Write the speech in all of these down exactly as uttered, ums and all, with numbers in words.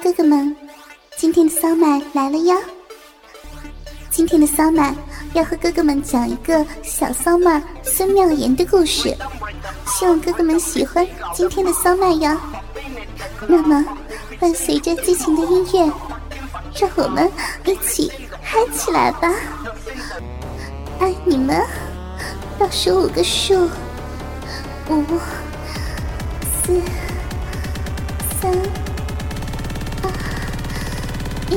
哥哥们，今天的骚麦来了呀！今天的骚麦要和哥哥们讲一个小骚妹孙妙妍的故事，希望哥哥们喜欢今天的骚麦呀。那么，伴随着激情的音乐，让我们一起嗨起来吧！爱你们，倒数五个数：五、四、三、二、一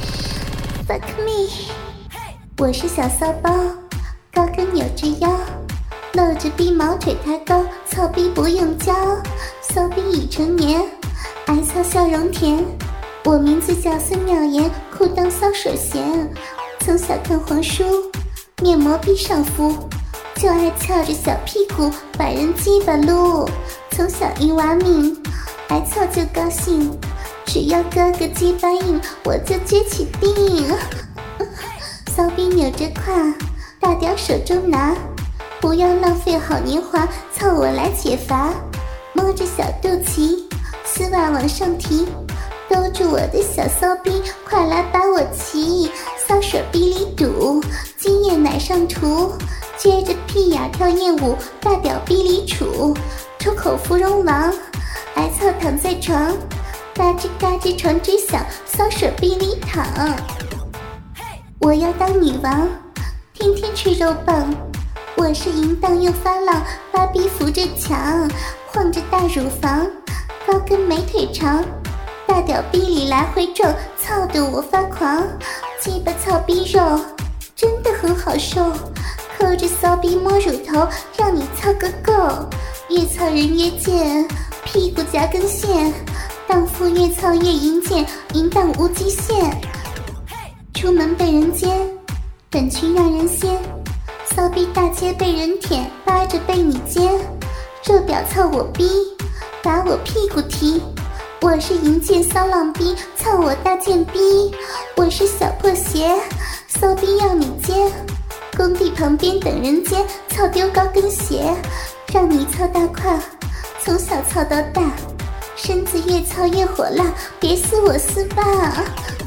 ，fuck me！ 我是小骚包，高跟扭着腰，露着逼毛腿太高，操逼不用教，骚逼已成年，爱操笑容甜。我名字叫孙妙妍，裤裆骚手闲，从小看黄书，面膜逼上敷，就爱翘着小屁股把人鸡巴撸。从小一娃命，爱操就高兴，只要哥哥鸡巴硬，我就接起腚。骚逼扭着胯，大屌手中拿，不要浪费好年华，操我来解乏。摸着小肚脐，丝袜往上提，兜住我的小骚逼，快来把我骑。骚水逼里堵，精液奶上涂，接着屁眼跳艳舞，大屌逼里杵，出口芙蓉王，挨操躺在床，嘎吱嘎吱床之响，骚水逼里躺。我要当女王，天天吃肉棒，我是淫荡又发浪，芭比扶着墙，晃着大乳房，高跟美腿长，大屌逼里来回撞，操得我发狂。鸡巴操逼肉真的很好受，抠着骚逼摸乳头，让你操个够。越操人越贱，屁股夹根线，荡妇越操越淫贱，淫荡无极限。出门被人奸，短裙让人掀，骚逼大街被人舔，扒着被你奸。肉屌操我逼，把我屁股提，我是淫贱骚浪逼，操我大贱逼。我是小破鞋，骚逼要你接，工地旁边等人接，操丢高跟鞋，让你操大胯，从小操到大，身子越操越火辣，别撕我丝吧。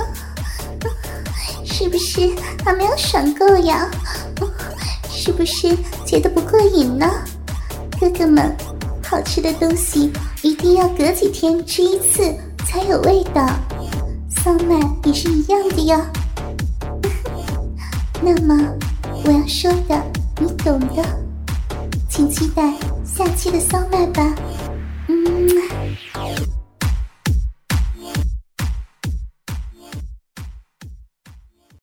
是不是还没有爽够呀？是不是觉得不过瘾呢？哥哥们，好吃的东西一定要隔几天吃一次才有味道，骚麦也是一样的哟。那么我要说的你懂的，请期待下期的骚麦吧。嗯。